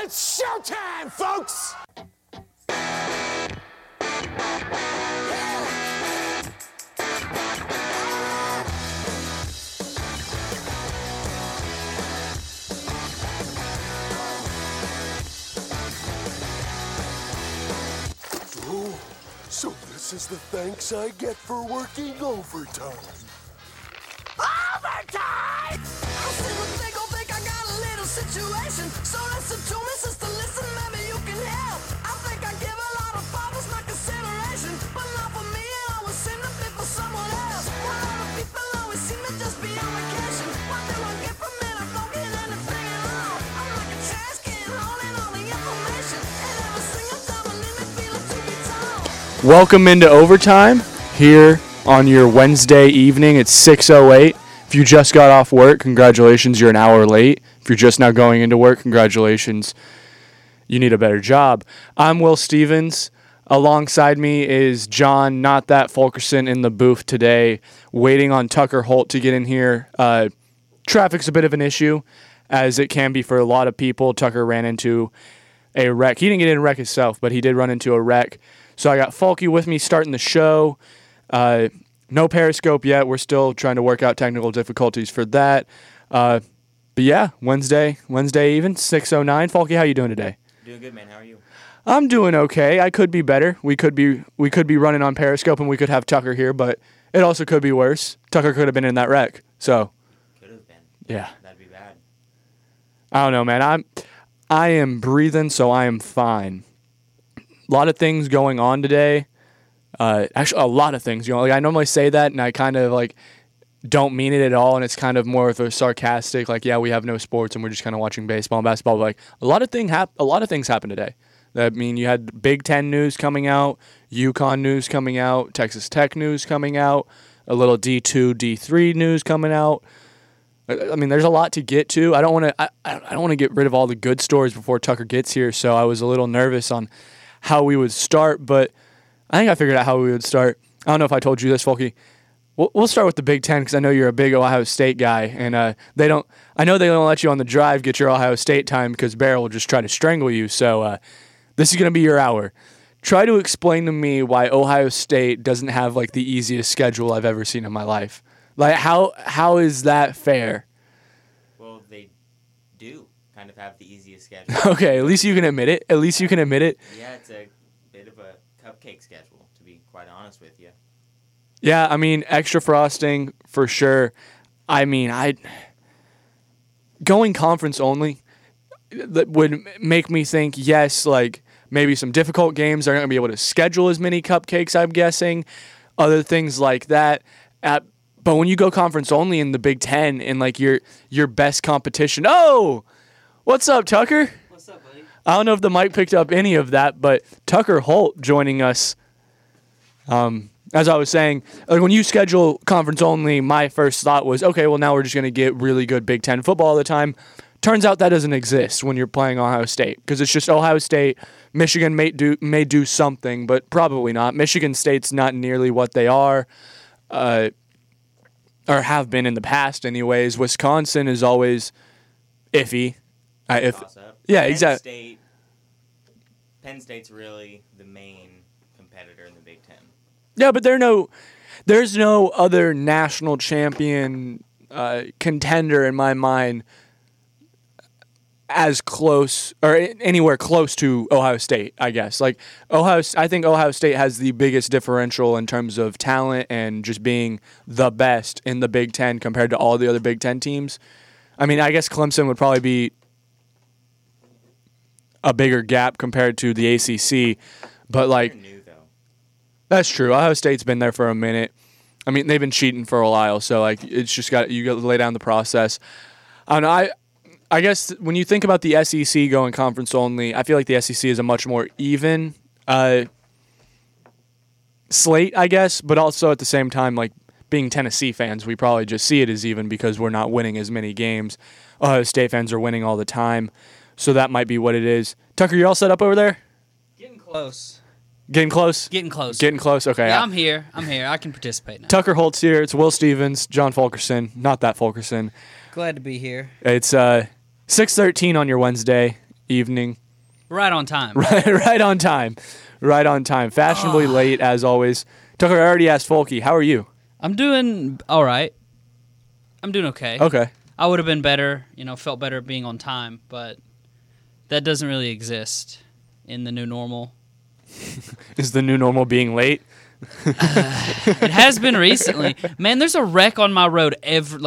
It's showtime, folks! So this is the thanks I get for working overtime. Overtime! I think I got a little situation. So listen to me, sister, listen, maybe you can help. I think I give a lot of fathers my consideration, but not for me, it always seem to be for someone else. While other people always seem to just be on vacation. What they won't get from it, I don't get anything at all. I'm like a trash can holding all the information, and every single time I leave me feeling to be told. Welcome into Overtime here on your Wednesday evening. It's 6:08. If you just got off work, congratulations, you're an hour late. If you're just now going into work, congratulations, you need a better job. I'm Will Stevens. Alongside me is John, not that Fulkerson, in the booth today, waiting on Tucker Holt to get in here. Traffic's a bit of an issue, as it can be for a lot of people. Tucker ran into a wreck. He didn't get in a wreck himself, but he did run into a wreck. So I got Fulky with me starting the show. No Periscope yet. We're still trying to work out technical difficulties for that. But yeah, Wednesday even, 6:09. Fulky, how you doing today? Doing good, man. How are you? I'm doing okay. I could be better. We could be running on Periscope and we could have Tucker here, but it also could be worse. Tucker could have been in that wreck. So Could have been. yeah. That'd be bad. I don't know, man. I am breathing, so I am fine. A lot of things going on today. Actually, a lot of things. Like I normally say that, and I kind of like don't mean it at all, and it's kind of more of a sarcastic, like, yeah, we have no sports, and we're just kind of watching baseball and basketball. But like a lot of things happened today. I mean, you had Big Ten news coming out, UConn news coming out, Texas Tech news coming out, a little D2, D3 news coming out. I mean, there's a lot to get to. I don't want to get rid of all the good stories before Tucker gets here, so I was a little nervous on how we would start, but I think I figured out how we would start. I don't know if I told you this, Fulky. We'll start with the Big Ten because I know you're a big Ohio State guy, and I know they don't let you on the drive get your Ohio State time because Bear will just try to strangle you. So this is going to be your hour. Try to explain to me why Ohio State doesn't have like the easiest schedule I've ever seen in my life. Like how is that fair? Well, they do kind of have the easiest schedule. Okay, at least you can admit it. Yeah, it's a bit of a cupcake schedule, to be quite honest with you. Yeah, I mean, extra frosting for sure. I mean, going conference only that would make me think, yes, like maybe some difficult games. They're not going to be able to schedule as many cupcakes, I'm guessing. Other things like that. But when you go conference only in the Big Ten and like your best competition. Oh, what's up, Tucker? What's up, buddy? I don't know if the mic picked up any of that, but Tucker Holt joining us. As I was saying, like when you schedule conference only, my first thought was, okay, well now we're just going to get really good Big Ten football all the time. Turns out that doesn't exist when you're playing Ohio State because it's just Ohio State. Michigan may do something, but probably not. Michigan State's not nearly what they are, or have been in the past anyways. Wisconsin is always iffy. Toss-up. Yeah, exactly. Penn State's really the main competitor in the Big Ten. Yeah, but there's no other national champion contender in my mind as close or anywhere close to Ohio State, I guess. Like I think Ohio State has the biggest differential in terms of talent and just being the best in the Big Ten compared to all the other Big Ten teams. I mean, I guess Clemson would probably be a bigger gap compared to the ACC, but like They're new, though. that's true. Ohio State's been there for a minute. I mean, they've been cheating for a while, so like it's just you got to lay down the process. I don't know. I guess when you think about the SEC going conference only, I feel like the SEC is a much more even slate, I guess, but also at the same time, like being Tennessee fans, we probably just see it as even because we're not winning as many games. Ohio State fans are winning all the time, so that might be what it is. Tucker, you all set up over there? Getting close. Getting close? Getting close. Getting close? Okay. Yeah, I'm here. I can participate now. Tucker Holt's here. It's Will Stevens, John Fulkerson. Not that Fulkerson. Glad to be here. It's 6:13 on your Wednesday. evening. Right on time. Right on time. Right on time. Fashionably late, as always. Tucker, I already asked Folky, how are you? I'm doing all right. I'm doing okay. Okay. I would have been better, felt better being on time, but that doesn't really exist in the new normal. Is the new normal being late? It has been recently. Man, there's a wreck on my road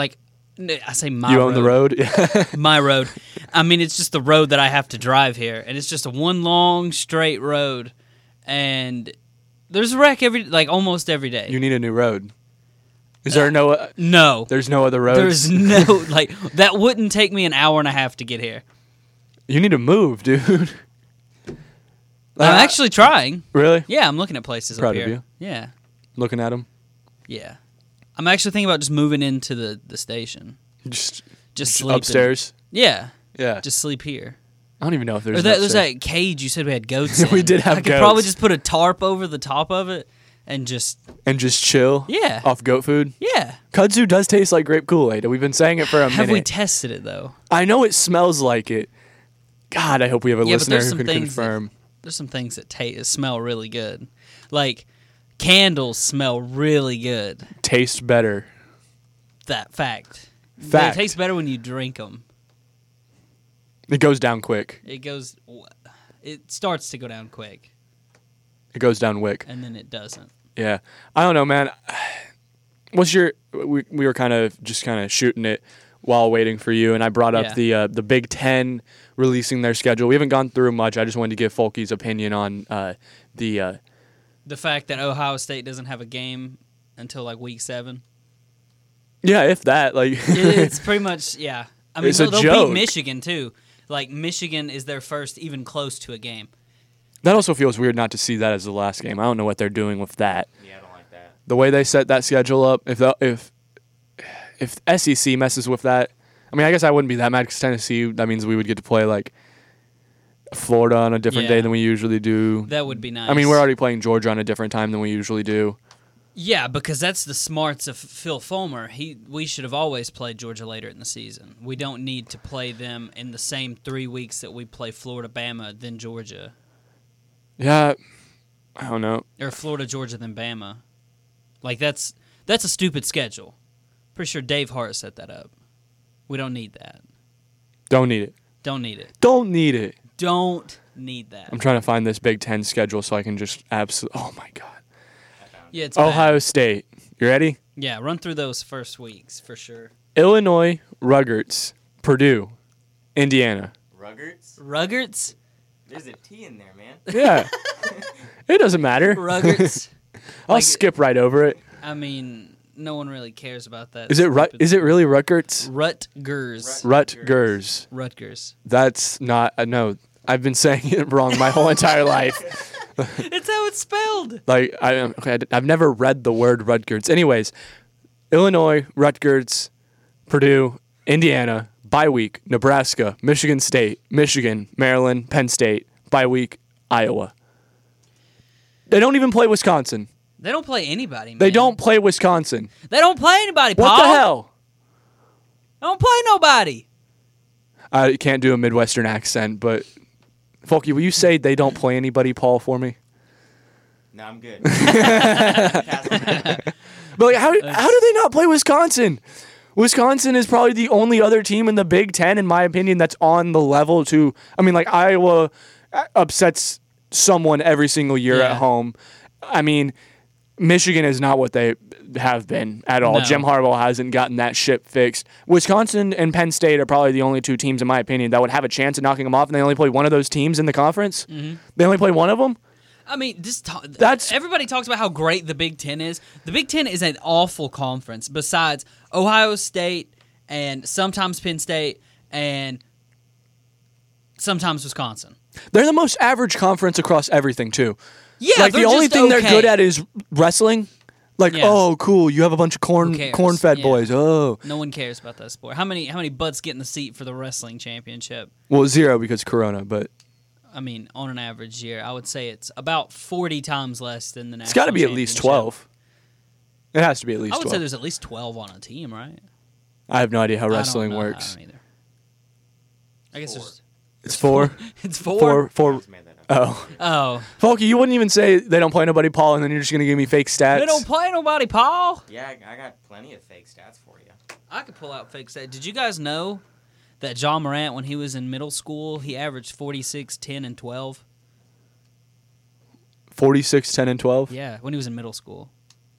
I say my road. You own the road? My road. I mean, it's just the road that I have to drive here, and it's just a one long straight road, and there's a wreck almost every day. You need a new road. Is there no? No. There's no other roads. There's no that wouldn't take me an hour and a half to get here. You need to move, dude. I'm actually trying. Really? Yeah, I'm looking at places Proud up here. of you. Yeah. Looking at them. Yeah. I'm actually thinking about just moving into the station. Just sleep upstairs. Yeah. Yeah. Just sleep here. I don't even know if there's. Or there's that cage you said we had goats in. We did have I could goats. probably just put a tarp over the top of it and just chill. Yeah. Off goat food. Yeah. Kudzu does taste like grape Kool-Aid. We've been saying it for a minute. Have we tested it though? I know it smells like it. God, I hope we have a Yeah, but listener there's who some can things confirm. There's some things that smell really good. Like candles smell really good. Taste better. That fact. Fact. They taste better when you drink them. It goes down quick. It starts to go down quick, It goes down wick. and then it doesn't. Yeah. I don't know, man. What's your? We were kind of shooting it while waiting for you, and I brought up the Big Ten releasing their schedule. We haven't gone through much. I just wanted to give Folky's opinion on the fact that Ohio State doesn't have a game until week 7. Yeah, if that It's pretty much I mean, It's a they'll joke. beat Michigan too. Michigan is their first even close to a game. That also feels weird not to see that as the last game. I don't know what they're doing with that. Yeah, I don't like that. The way they set that schedule up, if SEC messes with that, I mean, I guess I wouldn't be that mad because Tennessee, that means we would get to play Florida on a different day than we usually do. That would be nice. I mean, we're already playing Georgia on a different time than we usually do. Yeah, because that's the smarts of Phil Fulmer. We should have always played Georgia later in the season. We don't need to play them in the same 3 weeks that we play Florida, Bama, then Georgia. Yeah, I don't know. Or Florida, Georgia, then Bama. That's a stupid schedule. Pretty sure Dave Hart set that up. We don't need that. Don't need it. Don't need it. Don't need it. Don't need that. I'm trying to find this Big Ten schedule so I can just absolutely. Oh my God. Yeah, it's Ohio bad. State. You ready? Yeah, run through those first weeks for sure. Illinois, Rutgers, Purdue, Indiana. Ruggerts? There's a T in there, man. Yeah. It doesn't matter. Ruggerts? I'll skip right over it. I mean, no one really cares about that. Is it really Rutgers? Rutgers. Rutgers. Rutgers. That's not no. I've been saying it wrong my whole entire life. It's how it's spelled. I've never read the word Rutgers. Anyways, Illinois, Rutgers, Purdue, Indiana, bye week, Nebraska, Michigan State, Michigan, Maryland, Penn State, bye week, Iowa. They don't even play Wisconsin. They don't play anybody, man. They don't play Wisconsin. They don't play anybody, Paul. What the hell? They don't play nobody. I can't do a Midwestern accent, but Folky, will you say they don't play anybody, Paul, for me? No, I'm good. But how do they not play Wisconsin? Wisconsin is probably the only other team in the Big Ten, in my opinion, that's on the level to. I mean, Iowa upsets someone every single year at home. I mean, Michigan is not what they have been at all. No. Jim Harbaugh hasn't gotten that ship fixed. Wisconsin and Penn State are probably the only two teams, in my opinion, that would have a chance of knocking them off, and they only play one of those teams in the conference. Mm-hmm. They only play one of them. I mean, everybody talks about how great the Big Ten is. The Big Ten is an awful conference besides Ohio State and sometimes Penn State and sometimes Wisconsin. They're the most average conference across everything, too. Yeah, the only thing they're good at is wrestling. Oh, cool, you have a bunch of corn-fed boys. Oh. No one cares about that sport. How many butts get in the seat for the wrestling championship? Well, 0 because Corona, but... I mean, on an average year, I would say it's about 40 times less than the national championship. It's got to be at least 12. It has to be at least 12. I would say there's at least 12 on a team, right? I have no idea how wrestling works. I don't either. I guess there's It's 4. It's 4. 4. Just made that up. Oh. Oh. Folky, you wouldn't even say they don't play nobody, Paul, and then you're just going to give me fake stats? They don't play nobody, Paul. Yeah, I got plenty of fake stats for you. I could pull out fake stats. Did you guys know that John Morant, when he was in middle school, he averaged 46, 10, and 12? 46, 10, and 12? Yeah, when he was in middle school.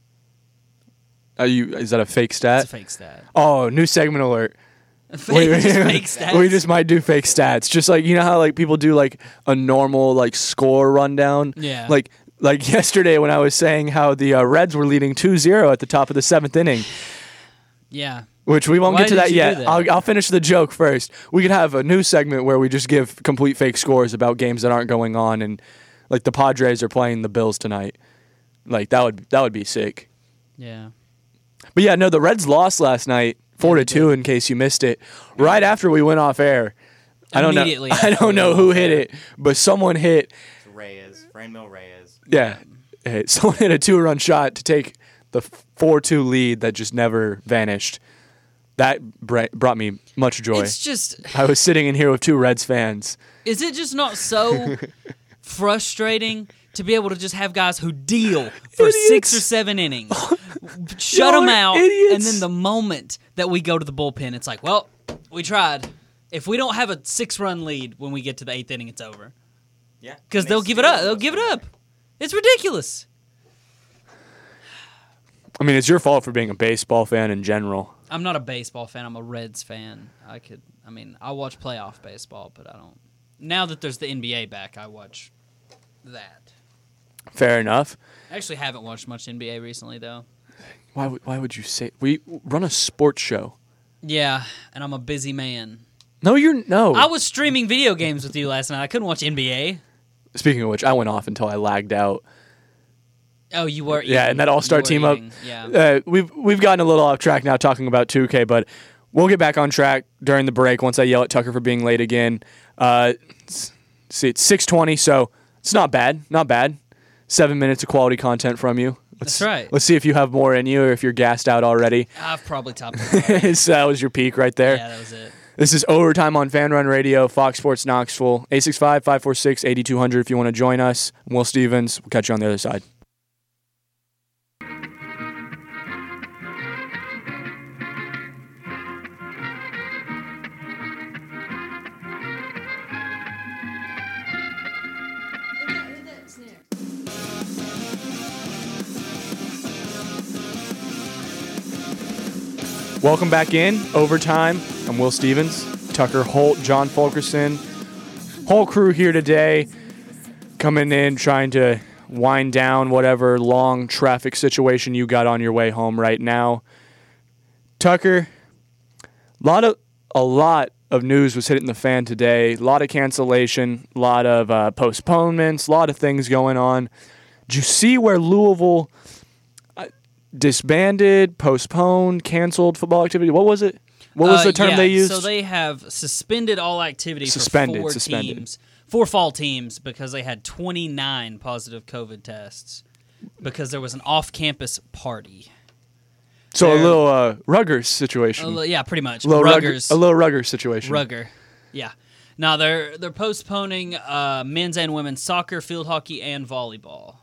Is that a fake stat? It's a fake stat. Oh, new segment alert. Just fake stats. We just might do fake stats. Just like, you know how like people do like a normal like score rundown? Yeah. Like yesterday when I was saying how the Reds were leading 2-0 at the top of the 7th inning, Yeah. which we won't Why get to did that you yet. do that? I'll finish the joke first. We could have a new segment where we just give complete fake scores about games that aren't going on, and like the Padres are playing the Bills tonight. Like that would be sick. Yeah. But yeah, no, the Reds lost last night, 4-2. In case you missed it, right after we went off air. I don't know. Immediately I after don't we know went who off hit air. it, but someone hit. It's Reyes, Franmil Reyes. Yeah, someone hit a 2-run shot to take the 4-2 lead that just never vanished. That brought me much joy. It's just, I was sitting in here with 2 Reds fans. is it just not so frustrating to be able to just have guys who deal for Idiots. 6 or 7 innings, shut Y'all them are out, idiots. and then the moment that we go to the bullpen, it's like, well, we tried. If we don't have a 6-run lead when we get to the 8th inning, it's over. Yeah. Because and they they'll give it still up. They'll lost give it the up. It's ridiculous. I mean, it's your fault for being a baseball fan in general. I'm not a baseball fan. I'm a Reds fan. I watch playoff baseball, but I don't. Now that there's the NBA back, I watch that. Fair enough. I actually haven't watched much NBA recently, though. Why would you say we run a sports show? Yeah, and I'm a busy man. No, no. I was streaming video games with you last night. I couldn't watch NBA. Speaking of which, I went off until I lagged out. Oh, you were eating. Yeah, and that All-Star You were team up. eating, Yeah. We've gotten a little off track now talking about 2K, but we'll get back on track during the break once I yell at Tucker for being late again. See, it's 6:20, so it's not bad. Not bad. 7 minutes of quality content from you. That's right. Let's see if you have more in you or if you're gassed out already. I've probably topped it. So that was your peak right there. Yeah, that was it. This is Overtime on Fan Run Radio, Fox Sports Knoxville, 865-546-8200 if you want to join us. I'm Will Stevens. We'll catch you on the other side. Welcome back in, Overtime. I'm Will Stevens, Tucker Holt, John Fulkerson. Whole crew here today, coming in, trying to wind down whatever long traffic situation you got on your way home right now. Tucker, a lot of news was hitting the fan today. A lot of cancellation, a lot of postponements, a lot of things going on. Did you see where Louisville disbanded, postponed, canceled football activity? What was it? What was the term they used? So they have suspended all activity Suspended. for 4 teams, 4 fall teams, because they had 29 positive COVID tests because there was an off-campus party. So a they're- little Ruggers situation. Yeah, pretty much. A little Ruggers. a little Ruggers situation. Rugger. Yeah. Now they're postponing men's and women's soccer, field hockey, and volleyball.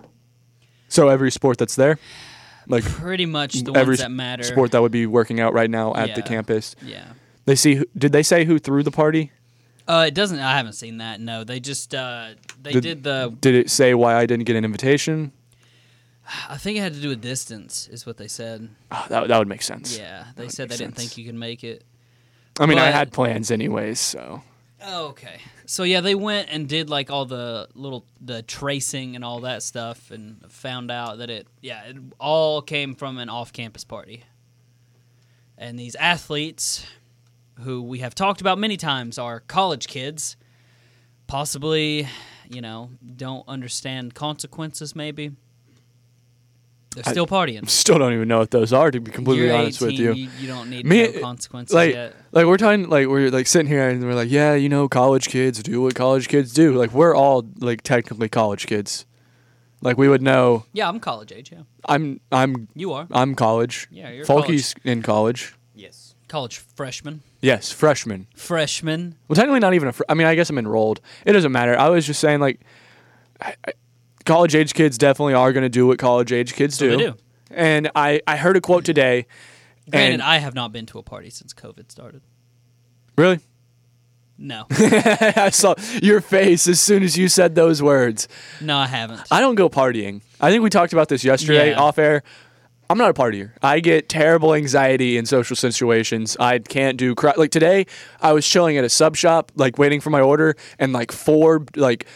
So every sport that's there, like Pretty much the every ones that matter. sport that would be working out right now at the Yeah. campus. Yeah. Did they say who threw the party? It doesn't. I haven't seen that. No, they just did the. Did it say why I didn't get an invitation? I think it had to do with distance, is what they said. Oh, that would make sense. Yeah, they would said they make didn't sense. think you could make it. I mean, I But- had plans anyways, so. Oh, okay. So yeah, they went and did like all the tracing and all that stuff, and found out that it all came from an off-campus party. And these athletes, who we have talked about many times, are college kids, possibly, don't understand consequences. Maybe they're still partying. Still don't even know what those are, to be completely You're honest 18, with you. You don't need Me- no consequences Like, yet. like we're talking, like we're like sitting here and we're like, yeah, college kids do what college kids do. Like we're all like technically college kids. Like we would know. Yeah, I'm college age. Yeah, I'm you are. college. Yeah, you're Folky's in college. Yes. College freshman. Yes, freshman. Freshman. Well, technically not even I mean, I guess I'm enrolled. It doesn't matter. I was just saying, like, college-age kids definitely are going to do what college-age kids do. They do. And I heard a quote today. Granted, and I have not been to a party since COVID started. Really? No. I saw your face as soon as you said those words. No, I haven't. I don't go partying. I think we talked about this yesterday Yeah. off air. I'm not a partier. I get terrible anxiety in social situations. I can't do like today. I was chilling at a sub shop, like waiting for my order, and like 4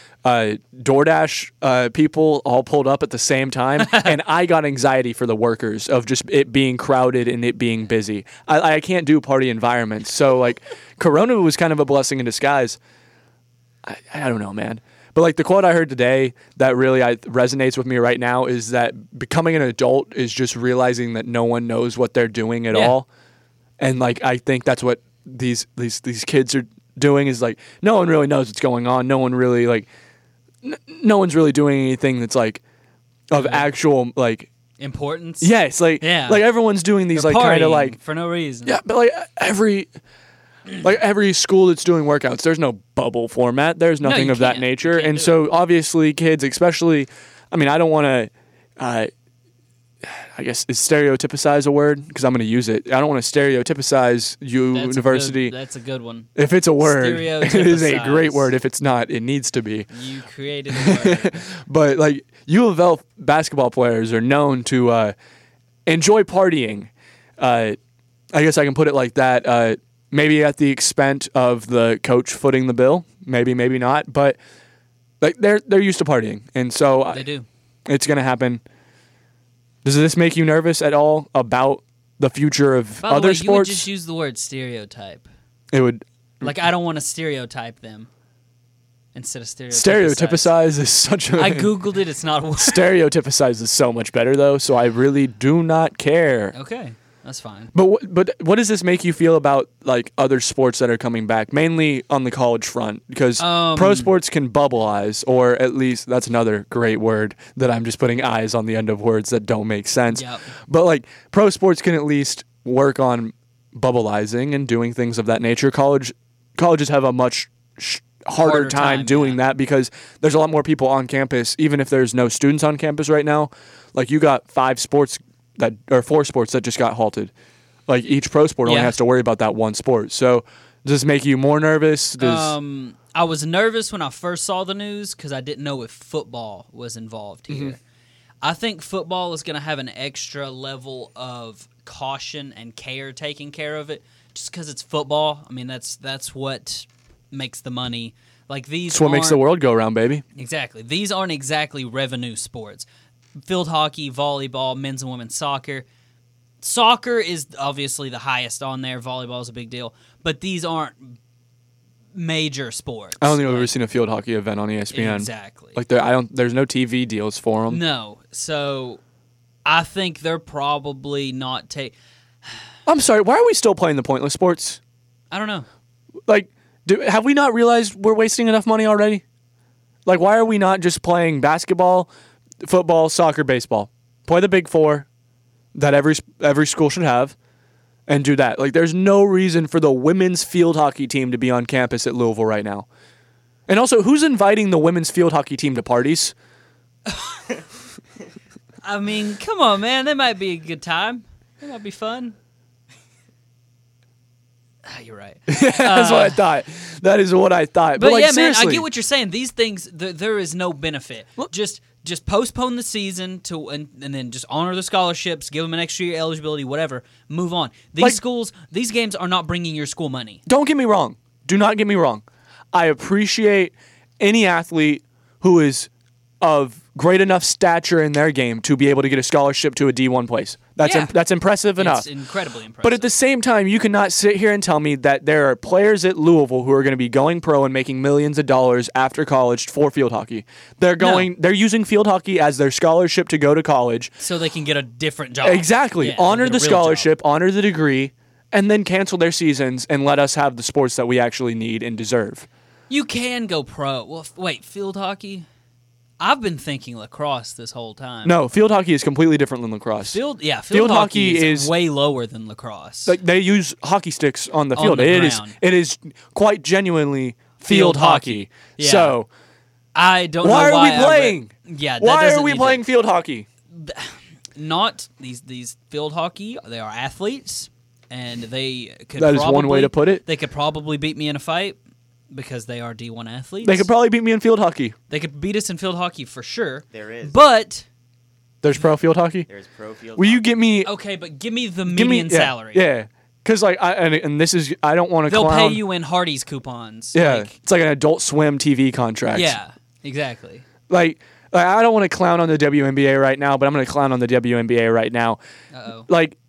DoorDash people all pulled up at the same time, and I got anxiety for the workers of just it being crowded and it being busy. I can't do party environments, so like Corona was kind of a blessing in disguise. I don't know, man. But like the quote I heard today that really resonates with me right now is that becoming an adult is just realizing that no one knows what they're doing at all. And like I think that's what these kids are doing is like no one really knows what's going on. No one really like no one's really doing anything that's like of actual like Importance? yes, like like everyone's doing these They're like kind of partying like for no reason. yeah, but like every school that's doing workouts, there's no bubble format. There's nothing you of that can't. nature. You can't And do so obviously kids, especially, I mean, I don't want to, I guess, is stereotypize a word? Because I'm going to use it. I don't want to stereotypize university. That's a good one. If it's a word, it is a great Stereotypize. word. If it's not, it needs to be. You created a word. But like U of L basketball players are known to enjoy partying. I guess I can put it like that. Maybe at the expense of the coach footing the bill. Maybe not. But like they're used to partying, and so They do. it's gonna happen. Does this make you nervous at all about the future of By the other way, sports? you would just use the word stereotype. It would Like, I don't want to stereotype them instead of stereotypize. stereotypize is such a I Googled it. It's not a word. stereotypize is so much better though. So I really do not care. Okay, that's fine. But what does this make you feel about like other sports that are coming back, mainly on the college front? Because pro sports can bubbleize, or at least that's another great word that I'm just putting eyes on the end of words that don't make sense. Yep. But like pro sports can at least work on bubbleizing and doing things of that nature. Colleges have a much harder time doing that because there's a lot more people on campus, even if there's no students on campus right now. Like you got 4 sports that just got halted. Like each pro sport only has to worry about that one sport. So does this make you more nervous? I was nervous when I first saw the news because I didn't know if football was involved here. Mm-hmm. I think football is going to have an extra level of caution and care taking care of it just because it's football. I mean, that's what makes the money. Like these That's what makes the world go around, baby. Exactly. These aren't exactly revenue sports. Field hockey, volleyball, men's and women's soccer. Soccer is obviously the highest on there. Volleyball is a big deal. But these aren't major sports. I don't think I've ever seen a field hockey event on ESPN. Exactly. Like there's no TV deals for them. No. So I think they're probably not I'm sorry. Why are we still playing the pointless sports? I don't know. Like, have we not realized we're wasting enough money already? Like, why are we not just playing basketball, football, soccer, baseball? Play the big 4 that every school should have, and do that. Like, there's no reason for the women's field hockey team to be on campus at Louisville right now. And also, who's inviting the women's field hockey team to parties? I mean, come on, man. That might be a good time. That might be fun. You're right. That's what I thought. That is what I thought. But like, yeah, seriously. man, I get what you're saying. These things, there is no benefit. Just postpone the season and then just honor the scholarships, give them an extra year eligibility, whatever. Move on. These these games are not bringing your school money. Don't get me wrong. Do not get me wrong. I appreciate any athlete who is of great enough stature in their game to be able to get a scholarship to a D1 place. That's impressive enough. It's incredibly impressive. But at the same time, you cannot sit here and tell me that there are players at Louisville who are going to be going pro and making millions of dollars after college for field hockey. They're using field hockey as their scholarship to go to college. So they can get a different job. Exactly. Yeah, Honor get a the real scholarship, job. honor the degree, and then cancel their seasons and let us have the sports that we actually need and deserve. You can go pro. Well, wait, field hockey? I've been thinking lacrosse this whole time. No, field hockey is completely different than lacrosse. Field Field hockey hockey is is- way lower than lacrosse. Like they use hockey sticks on the On field. the It is ground. quite genuinely Field field hockey. Yeah. So I don't why know are we why I playing? Yeah, that why doesn't are we need playing field hockey? Not these field hockey. They are athletes, and they could. That is one way to put it. They could probably beat me in a fight because they are D1 athletes. They could probably beat me in field hockey. They could beat us in field hockey for sure. There is. But There's pro field hockey. There's pro field. Will you hockey. give me okay, but give me the give me median salary. Yeah, because like and this is I don't want to They'll clown. pay you in Hardee's coupons. Yeah, Like, it's like an Adult Swim TV contract. yeah, exactly. like I don't want to clown on the WNBA right now, but I'm going to clown on the WNBA right now. Uh-oh. Like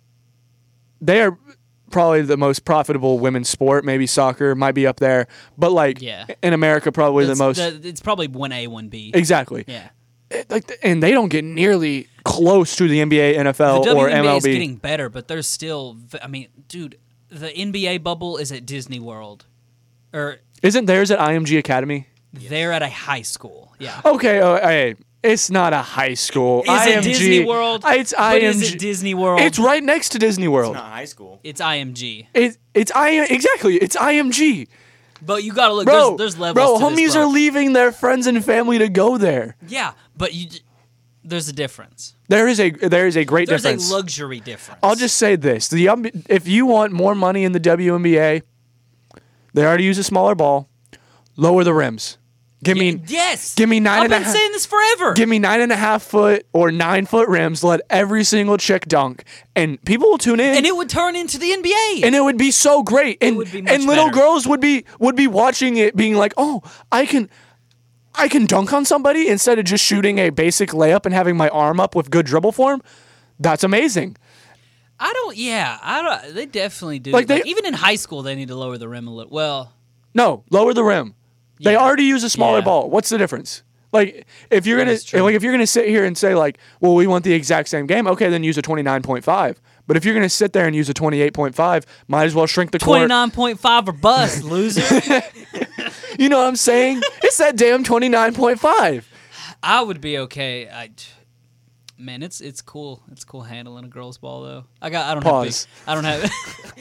they are probably the most profitable women's sport. Maybe soccer might be up there, but like Yeah. in America, probably the most It's probably 1A, 1B. exactly. Yeah. And they don't get nearly close to the NBA, NFL, The or WNBA MLB. is getting better, but there's still. I mean, dude, the NBA bubble is at Disney World, or Isn't theirs at IMG Academy? they're at a high school. Yeah. Okay, hey, it's not a high school. Is IMG, it Disney World? It's But IMG. is it Disney World? It's right next to Disney It's World. not high school. It's IMG. It's exactly. It's IMG. But you gotta look. Bro, there's levels. bro, to this, homies bro. are leaving their friends and family to go there. Yeah, but there's a difference. There is a great There's difference. a luxury difference. I'll just say this: if you want more money in the WNBA, they already use a smaller ball. Lower the rims. Give me yes. give me nine I've and a been half- saying this forever. Give me 9.5 foot or 9 foot rims. Let every single chick dunk, and people will tune in. and it would turn into the NBA. And it would be so great, and would be much and little better. girls would be watching it, being like, "Oh, I can dunk on somebody instead of just shooting a basic layup and having my arm up with good dribble form." That's amazing. I don't. They definitely do. Like, Like, they- even in high school, they need to lower the rim a little. Well, No, lower the rim. They Yeah. already use a smaller Yeah. ball. What's the difference? Like if you're That is true. gonna sit here and say like, well, we want the exact same game. Okay, then use a 29.5. But if you're gonna sit there and use a 28.5, might as well shrink the court. 29.5 or bust, loser. You know what I'm saying? It's that damn 29.5. I would be okay. Man, it's cool. It's cool handling a girl's ball though. I don't Pause. have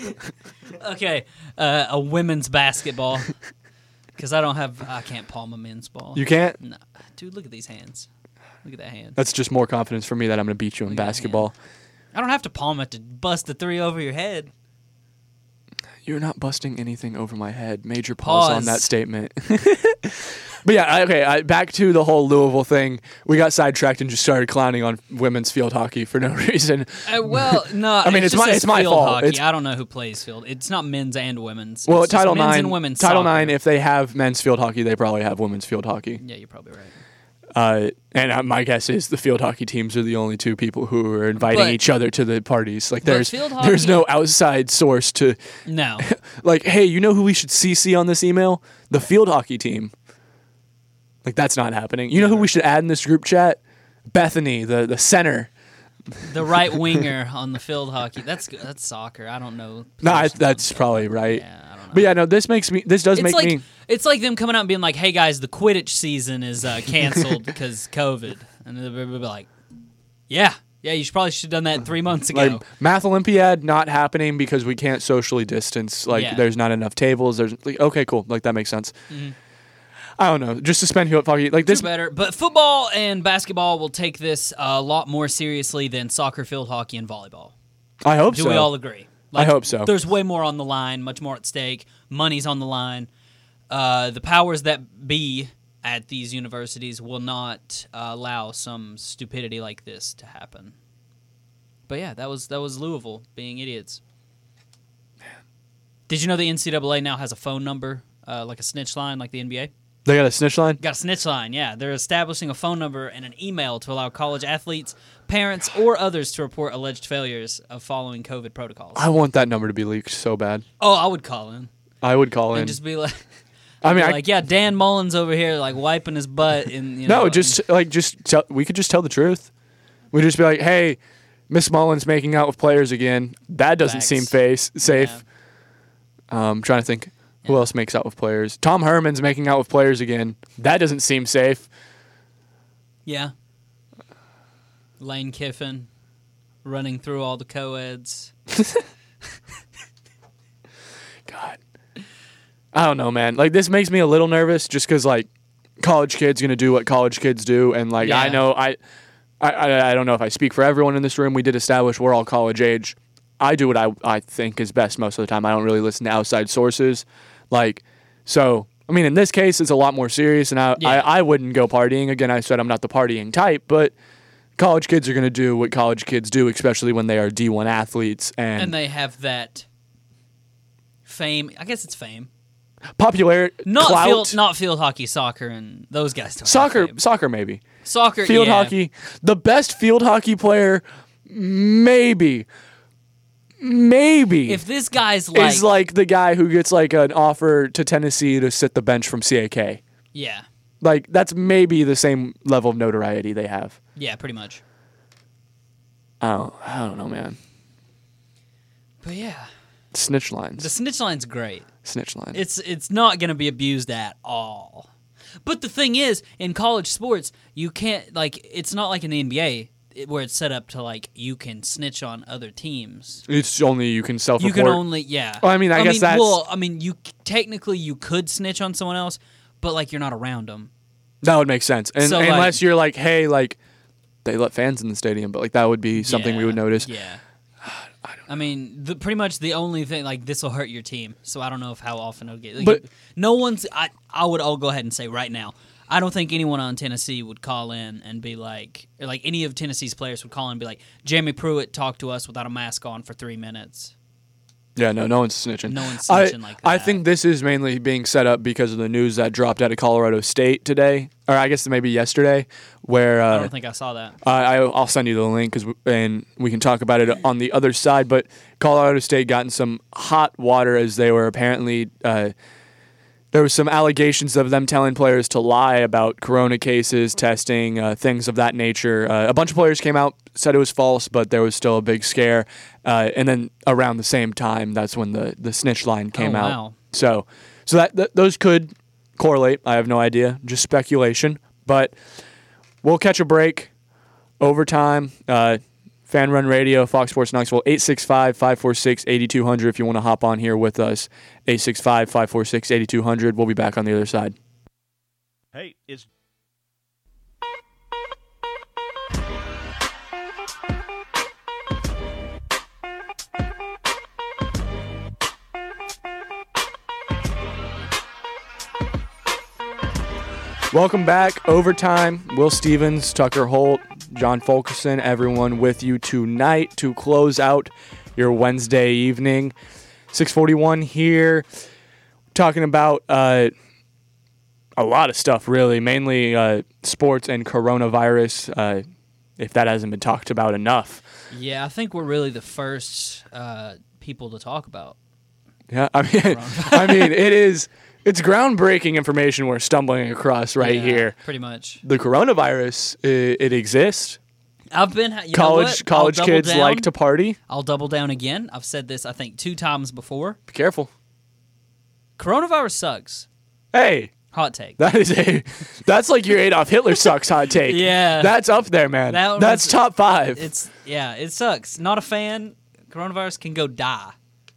okay, a women's basketball because I can't palm a men's ball. You can't. No. Dude, look at these hands. Look at that hand. That's just more confidence for me that I'm gonna beat you in Look at that basketball. I don't have to palm it to bust the three over your head. You're not busting anything over my head. Major pause on Pause. that statement. But yeah, back to the whole Louisville thing. We got sidetracked and just started clowning on women's field hockey for no reason. Well, no. I mean, it it's just my- says it's my field fault. Hockey. It's- I don't know who plays field. It's not men's and women's. Well, It's just Title men's IX, and women's Title soccer. IX. If they have men's field hockey, they probably have women's field hockey. Yeah, you're probably right. My guess is the field hockey teams are the only two people who are inviting But- each other to the parties. Like but there's field there's hockey- no outside source to No. like, hey, you know who we should CC on this email? The field hockey team. Like that's not happening. You know who we should add in this group chat? Bethany, the center. The right winger on the field hockey. That's soccer. I don't know. No, positions that's on probably field. right. Yeah, I don't know. But yeah, no, this does make me. It's like them coming out and being like, "Hey guys, the Quidditch season is canceled because COVID," and they'll be like, "Yeah, you probably should have done that 3 months ago." Like Math Olympiad not happening because we can't socially distance. Like Yeah. there's not enough tables. There's like okay, cool. Like that makes sense. Mm-hmm. I don't know. Just suspend field hockey. Like this. Better, but football and basketball will take this a lot more seriously than soccer, field hockey, and volleyball. I hope Do so. we all agree? I hope so. There's way more on the line, much more at stake. Money's on the line. The powers that be at these universities will not allow some stupidity like this to happen. But yeah, that was Louisville being idiots. Did you know the NCAA now has a phone number, like a snitch line, like the NBA? They got a snitch line. Got a snitch line, yeah. They're establishing a phone number and an email to allow college athletes, parents, or others to report alleged failures of following COVID protocols. I want that number to be leaked so bad. Oh, I would call in I would call in. and just be like, I mean, like, yeah, Dan Mullins over here, like wiping his butt in. You know, no, and- just tell, we could just tell the truth. We'd just be like, hey, Miss Mullins making out with players again. That doesn't seem Facts. safe. Trying to think. Who else makes out with players? Tom Herman's making out with players again. That doesn't seem safe. Yeah. Lane Kiffin running through all the co-eds. God. I don't know, man. Like, this makes me a little nervous just because, like, college kids going to do what college kids do. And, like, Yeah. I know I don't know if I speak for everyone in this room. We did establish we're all college age. I do what I think is best most of the time. I don't really listen to outside sources. Like, so, I mean, in this case, it's a lot more serious. And I wouldn't go partying. Again, I said I'm not the partying type. But college kids are going to do what college kids do, especially when they are D1 athletes. And they have that fame. I guess it's fame. Popular, clout. Not field hockey, soccer, and those guys don't have fame. Soccer maybe. Soccer, Field yeah. hockey. The best field hockey player, maybe. If this guy's like... is like the guy who gets like an offer to Tennessee to sit the bench from CAK. Yeah. Like, that's maybe the same level of notoriety they have. Yeah, pretty much. I don't know, man. But yeah. Snitch lines. The snitch line's great. Snitch line. It's not going to be abused at all. But the thing is, in college sports, you can't, like, it's not like in the NBA where it's set up to, like, you can snitch on other teams. It's only you can self-report. You can only, yeah. Well, I mean, I guess that's... Well, I mean, technically you could snitch on someone else, but, like, you're not around them. That would make sense. And So, unless like- you're like, hey, like, they let fans in the stadium, but, like, that would be something we would notice. Yeah. I mean, pretty much the only thing, like, this will hurt your team, so I don't know how often it'll get. Like, But- no one's, I'll go ahead and say right now, I don't think anyone on Tennessee would call in and be like, or like any of Tennessee's players would call in and be like, Jeremy Pruitt talked to us without a mask on for 3 minutes. Yeah, no one's snitching. No one's snitching like that. I think this is mainly being set up because of the news that dropped out of Colorado State today, or I guess maybe yesterday, where I don't think I saw that. I'll send you the link and we can talk about it on the other side. But Colorado State got in some hot water as they were apparently there was some allegations of them telling players to lie about corona cases, testing, things of that nature. A bunch of players came out, said it was false, but there was still a big scare. And then around the same time, that's when the snitch line came out. Wow. So that those could correlate. I have no idea, just speculation. But we'll catch a break. Overtime. Fan Run Radio, Fox Sports Knoxville, 865-546-8200 if you want to hop on here with us. 865-546-8200. We'll be back on the other side. Hey, it's Welcome back. Overtime. Will Stevens, Tucker Holt, John Fulkerson, everyone with you tonight to close out your Wednesday evening. 6:41 here. Talking about a lot of stuff, really. Mainly sports and coronavirus, if that hasn't been talked about enough. Yeah, I think we're really the first people to talk about. Yeah, I mean, it's groundbreaking information we're stumbling across right here. Pretty much. The coronavirus, it exists. I've been College kids like to party. I'll double down again. I've said this I think 2 times before. Be careful. Coronavirus sucks. Hey, Hot take. that's like your Adolf Hitler sucks hot take. Yeah. That's up there, man. That's top 5. It sucks. Not a fan. Coronavirus can go die.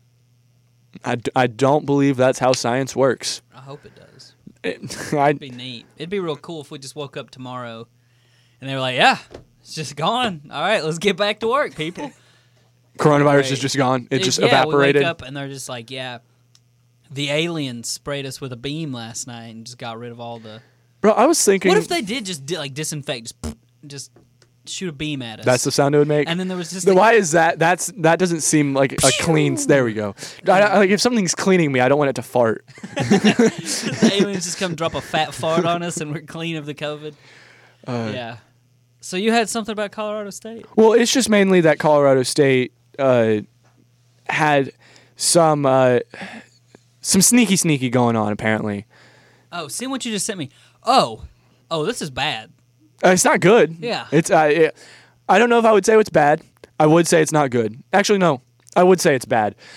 I don't believe that's how science works. I hope it does. It'd It'd be neat. It'd be real cool if we just woke up tomorrow and they were like, yeah, it's just gone. All right, let's get back to work, people. Coronavirus is just gone. It just evaporated. We wake up and they're just like, yeah, the aliens sprayed us with a beam last night and just got rid of all the... Bro, I was thinking... What if they did just disinfect, just shoot a beam at us? That's the sound it would make? And then there was just... Why is that? That doesn't seem like a clean... There we go. Like if something's cleaning me, I don't want it to fart. The aliens just come drop a fat fart on us and we're clean of the COVID. Yeah. So you had something about Colorado State? Well, it's just mainly that Colorado State had some sneaky going on, apparently. Oh, see what you just sent me. Oh, this is bad. It's not good. Yeah. It's I don't know if I would say it's bad. I would say it's not good. Actually, no. I would say it's bad.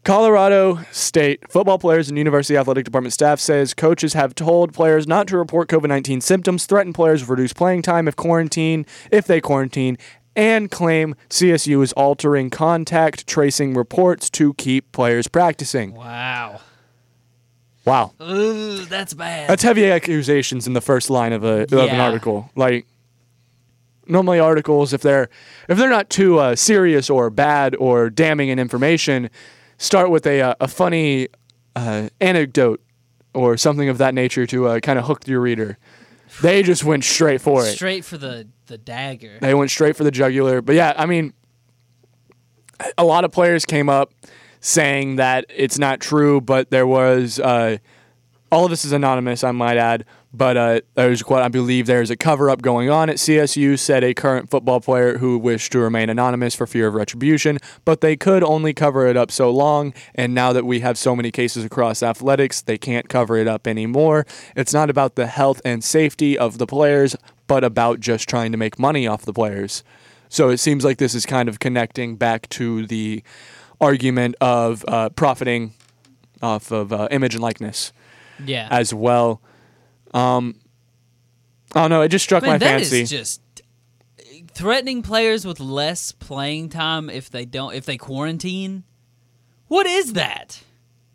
Colorado State football players and University Athletic Department staff says coaches have told players not to report COVID-19 symptoms, threaten players with reduced playing time if they quarantine, and claim CSU is altering contact tracing reports to keep players practicing. Wow. Wow. Ooh, that's bad. That's heavy accusations in the first line of an Yeah. article. Like, normally articles, if they're not too serious or bad or damning in information, start with a funny anecdote or something of that nature to kind of hook your reader. They just went straight for it. Straight for the dagger. They went straight for the jugular. But yeah, I mean, a lot of players came up saying that it's not true, but there was all of this is anonymous, I might add, but there's a quote, I believe there's a cover-up going on at CSU, said a current football player who wished to remain anonymous for fear of retribution, but they could only cover it up so long, and now that we have so many cases across athletics, they can't cover it up anymore. It's not about the health and safety of the players, but about just trying to make money off the players. So it seems like this is kind of connecting back to the argument of profiting off of image and likeness Yeah. as well. I don't know. It just struck my that fancy. is just threatening players with less playing time if they quarantine. What is that?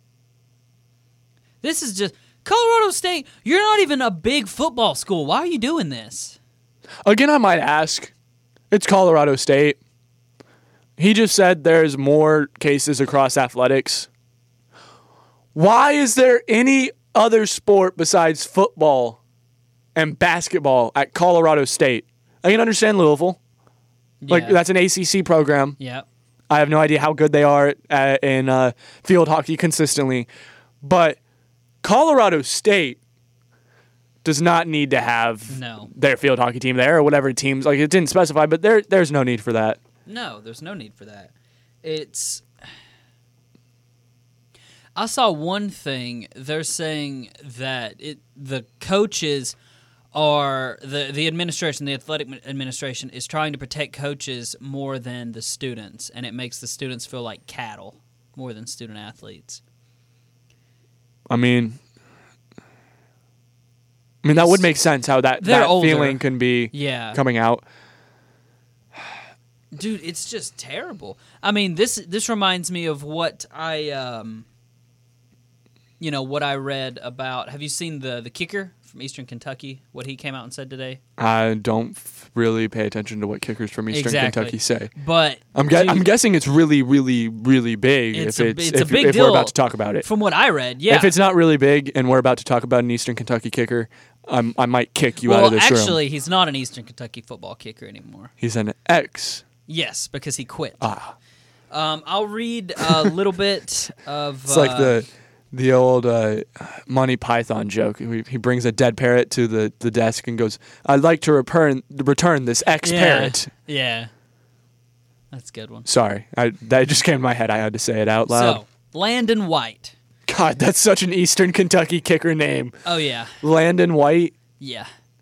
This is just Colorado State. You're not even a big football school. Why are you doing this? Again, I might ask. It's Colorado State. He just said there's more cases across athletics. Why is there any other sport besides football and basketball at Colorado State? I can understand Louisville. Like, Yeah. that's an ACC program. Yeah. I have no idea how good they are in field hockey consistently. But Colorado State does not need to have No. their field hockey team there or whatever teams. Like, it didn't specify, but there's no need for that. No, there's no need for that. I saw one thing. They're saying that the coaches are the administration, the athletic administration is trying to protect coaches more than the students, and it makes the students feel like cattle more than student athletes. I mean, that would make sense how that They're older. feeling can be Yeah. coming out. Dude, it's just terrible. I mean, this reminds me of what I what I read about. Have you seen the kicker from Eastern Kentucky? What he came out and said today? I don't really pay attention to what kickers from Eastern Exactly. Kentucky say. But I'm dude, guessing it's really, really, really big. It's if a big if deal. we're about to talk about it. From what I read, yeah. If it's not really big and we're about to talk about an Eastern Kentucky kicker, I might kick you out of this room. Actually, he's not an Eastern Kentucky football kicker anymore. He's an ex. Yes, because he quit. Ah. I'll read a little bit of. It's like the old Monty Python joke. He brings a dead parrot to the desk and goes, "I'd like to return this ex-parrot." Yeah. That's a good one. Sorry, that just came to my head. I had to say it out loud. So, Landon White. God, that's such an Eastern Kentucky kicker name. Oh, yeah. Landon White. Yeah.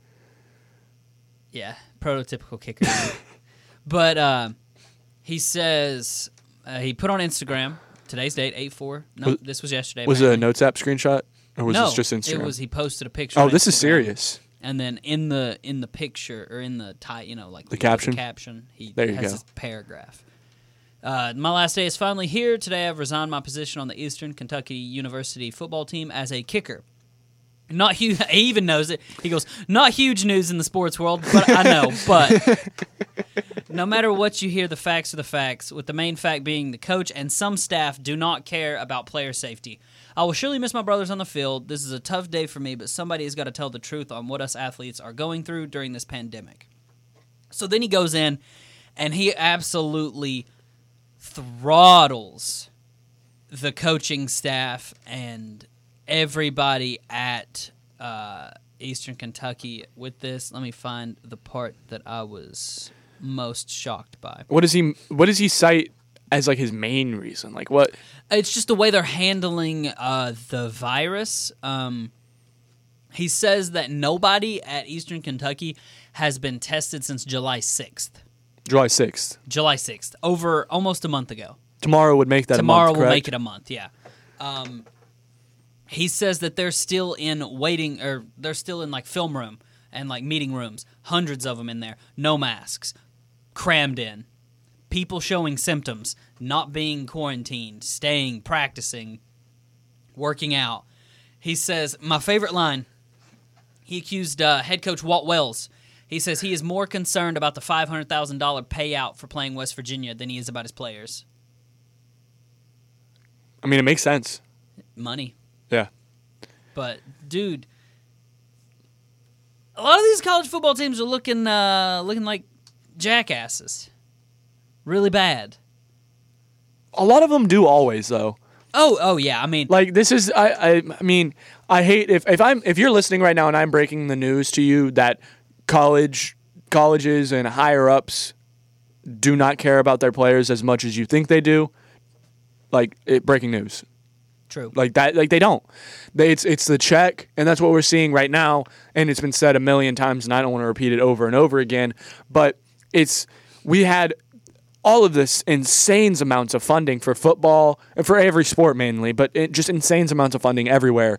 Yeah. Prototypical kicker. But he says he put on Instagram today's date 8/4. No, this was yesterday. Was it a apparently. Notes app screenshot, or was no, this just Instagram? it was. He posted a picture. Oh, on this is Instagram, serious. And then in the picture or in the like The caption? he There you has go. this paragraph. My last day is finally here. Today I've resigned my position on the Eastern Kentucky University football team as a kicker. Not huge. He even knows it. He goes, not huge news in the sports world, but I know. But no matter what you hear, the facts are the facts, with the main fact being the coach and some staff do not care about player safety. I will surely miss my brothers on the field. This is a tough day for me, but somebody has got to tell the truth on what us athletes are going through during this pandemic. So then he goes in, and he absolutely throttles the coaching staff and everybody at Eastern Kentucky with this. Let me find the part that I was most shocked by. What does he cite as like his main reason? Like what? It's just the way they're handling the virus. He says that nobody at Eastern Kentucky has been tested since July 6th. July 6th. July 6th, over almost a month ago. tomorrow would make that Tomorrow a month, will correct? make it a month, yeah. He says that they're still in waiting, or they're still in like film room and like meeting rooms, hundreds of them in there, no masks, crammed in, people showing symptoms, not being quarantined, staying, practicing, working out. He says, my favorite line, he accused head coach Walt Wells. He says he is more concerned about the $500,000 payout for playing West Virginia than he is about his players. I mean, it makes sense. Money. Yeah. But, dude, a lot of these college football teams are looking like jackasses. Really bad. A lot of them do always, though. Oh yeah. I mean, Like, this is, I mean, I hate, if you're listening right now and I'm breaking the news to you that colleges and higher-ups do not care about their players as much as you think they do, like, breaking news. true. Like that, like they don't. It's the check, and that's what we're seeing right now. And it's been said a million times, and I don't want to repeat it over and over again. But we had all of this insane amounts of funding for football and for every sport mainly, but just insane amounts of funding everywhere.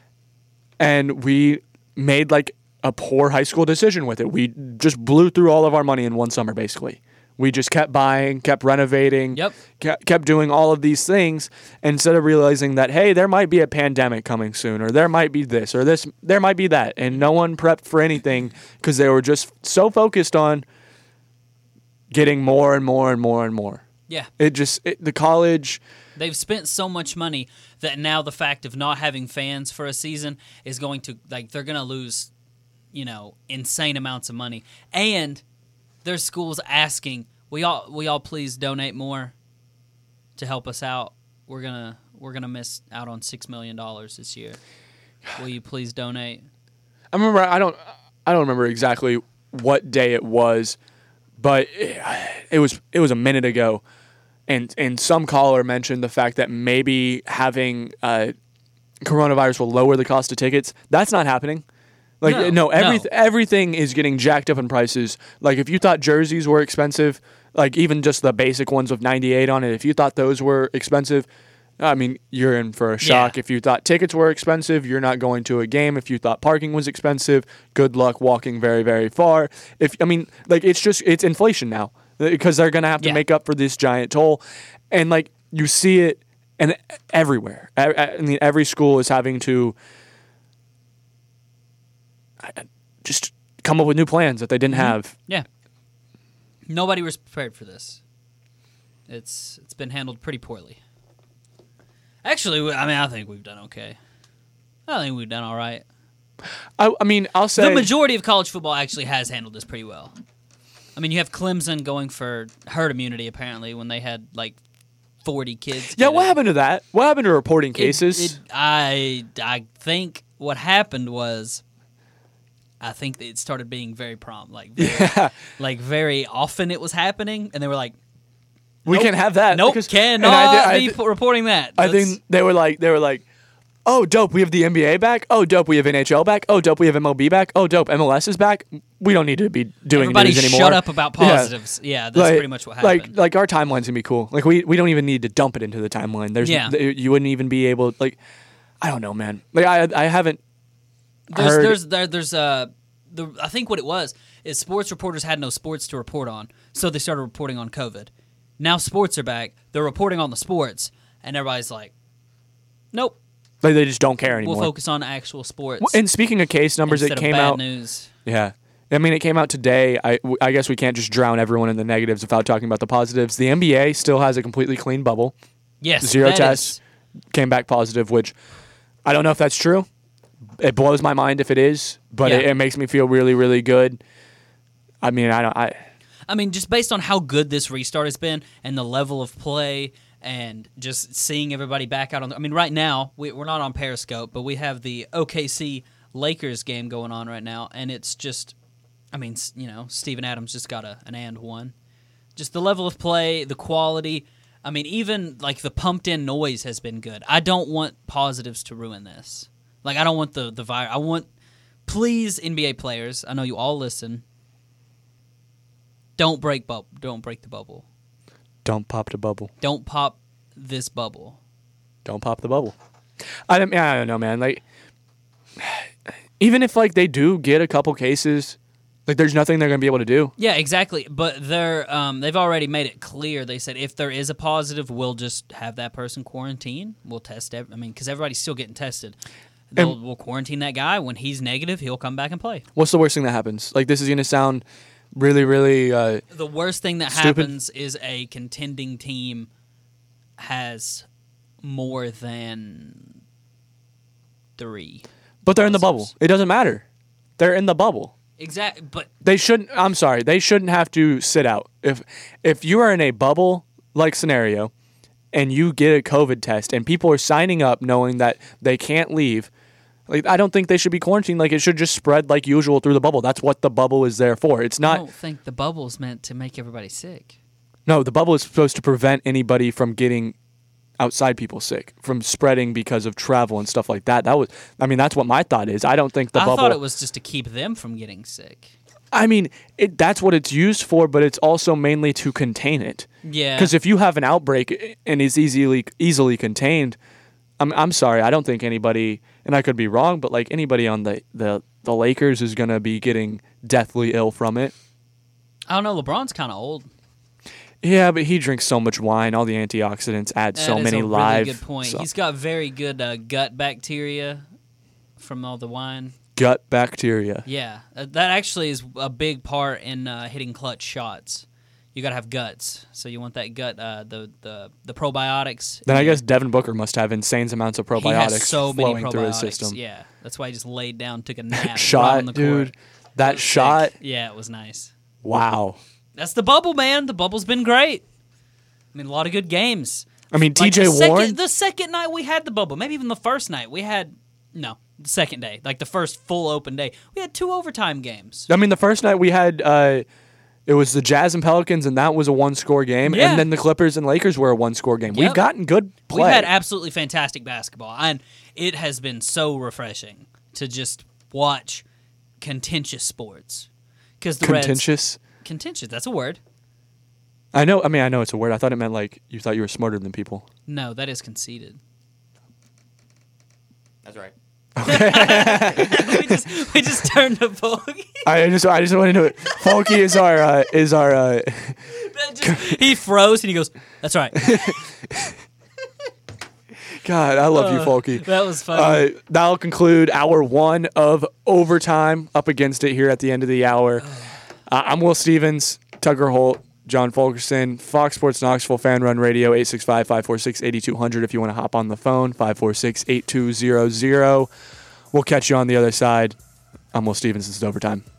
And we made like a poor high school decision with it. We just blew through all of our money in one summer, basically. We just kept buying, kept renovating, Yep. kept doing all of these things instead of realizing that, hey, there might be a pandemic coming soon, or there might be this, or there might be that. And no one prepped for anything because they were just so focused on getting more and more and more and more. Yeah. The college. They've spent so much money that now the fact of not having fans for a season is going to, like, they're going to lose, insane amounts of money. And there's schools asking, will y'all please donate more to help us out? We're gonna miss out on $6 million this year. Will you please donate? I remember I don't remember exactly what day it was, but it was a minute ago, and some caller mentioned the fact that maybe having coronavirus will lower the cost of tickets. That's not happening. Like no, everything is getting jacked up in prices. Like if you thought jerseys were expensive, like even just the basic ones with 98 on it, if you thought those were expensive, I mean, you're in for a shock. Yeah. If you thought tickets were expensive, you're not going to a game. If you thought parking was expensive, good luck walking very, very far. It's inflation now because they're going to have to make up for this giant toll. And like you see it and everywhere. I mean, every school is having to just come up with new plans that they didn't have. Yeah. Nobody was prepared for this. It's been handled pretty poorly. Actually, I think we've done okay. I think we've done all right. I mean, I'll say The majority of college football actually has handled this pretty well. I mean, you have Clemson going for herd immunity, apparently, when they had, like, 40 kids. Yeah, what happened to that? What happened to reporting cases? I think what happened was, I think it started being very prompt, like very often it was happening, and they were like, we can't have that. Nope, because- cannot be reporting that. I think they were like, oh, dope, we have the NBA back. Oh, dope, we have NHL back. Oh, dope, we have MLB back. Oh, dope, MLS is back. We don't need to be doing everybody news anymore. shut up about positives. Yeah, that's pretty much what happened. Like our timeline's gonna be cool. Like we don't even need to dump it into the timeline. You wouldn't even be able. Like, I don't know, man. Like I haven't. I think what it was is sports reporters had no sports to report on, so they started reporting on COVID. Now sports are back. They're reporting on the sports, and everybody's like, nope. Like they just don't care anymore. We'll focus on actual sports. And speaking of case numbers, instead it came of bad out. News. Yeah. I mean, it came out today. I guess we can't just drown everyone in the negatives without talking about the positives. The NBA still has a completely clean bubble. Yes, Zero that tests. Came back positive, which I don't know if that's true. It blows my mind if it is, but Yeah. it makes me feel really, really good. I mean, I mean, just based on how good this restart has been and the level of play and just seeing everybody back out on I mean, right now, we're not on Periscope, but we have the OKC Lakers game going on right now, and it's just, I mean, Steven Adams just got an and one. Just the level of play, the quality. I mean, even like the pumped-in noise has been good. I don't want positives to ruin this. Like, I don't want the virus. I want, please, NBA players, I know you all listen, don't break the bubble. Don't pop the bubble. Don't pop this bubble. Don't pop the bubble. I don't know, man. Like, even if like they do get a couple cases, like there's nothing they're gonna be able to do. Yeah, exactly. But they've already made it clear. They said if there is a positive, we'll just have that person quarantine. We'll test. Because everybody's still getting tested. We'll quarantine that guy. When he's negative, he'll come back and play. What's the worst thing that happens? Like, this is gonna sound really, really. The worst thing that stupid. happens is a contending team has more than 3. But they're in the bubble. positives. It doesn't matter. They're in the bubble. Exactly, but They shouldn't. I'm sorry. They shouldn't have to sit out. If you are in a bubble like scenario, and you get a COVID test, and people are signing up knowing that they can't leave, like I don't think they should be quarantined. Like it should just spread like usual through the bubble. That's what the bubble is there for. It's I not. don't think the bubble's meant to make everybody sick. No, the bubble is supposed to prevent anybody from getting outside people sick, from spreading because of travel and stuff like that. That's what my thought is. I don't think the I bubble. thought it was just to keep them from getting sick. That's what it's used for, but it's also mainly to contain it. Yeah. Because if you have an outbreak and it's easily contained, I'm sorry, I don't think anybody, and I could be wrong, but like anybody on the Lakers is gonna be getting deathly ill from it. I don't know. LeBron's kind of old. Yeah, but he drinks so much wine. All the antioxidants add so That is many a live. Really good point. so- He's got very good gut bacteria from all the wine. gut bacteria. Yeah, that actually is a big part in hitting clutch shots. You got to have guts, so you want that gut, the probiotics. Then I guess Devin Booker must have insane amounts of he probiotics has so many flowing through his probiotics. system. Yeah, that's why he just laid down, took a nap, right Shot, on the dude. court. It That was shot. sick. Yeah, it was nice. Wow. That's the bubble, man. The bubble's been great. A lot of good games. Like the TJ Warren. The second night we had the bubble, maybe even the first night we had. No, the second day, like the first full open day, we had 2 overtime games. The first night we had it was the Jazz and Pelicans, and that was a 1-score game. Yeah. And then the Clippers and Lakers were a 1-score game. Yep. We've gotten good play. We've had absolutely fantastic basketball, and it has been so refreshing to just watch contentious sports. Because the contentious. contentious, that's a word. I know it's a word. I thought it meant like you thought you were smarter than people. No, that is conceited. That's right. we just turned to Folky. I just want to know. Folky is our He froze and he goes, "That's right." God, I love you, Folky. That was funny. That'll conclude hour 1 of overtime. Up against it here at the end of the hour. I'm Will Stevens, Tucker Holt, John Fulkerson, Fox Sports Knoxville Fan Run Radio, 865-546-8200 if you want to hop on the phone, 546-8200. We'll catch you on the other side. I'm Will Stevens. This is Overtime.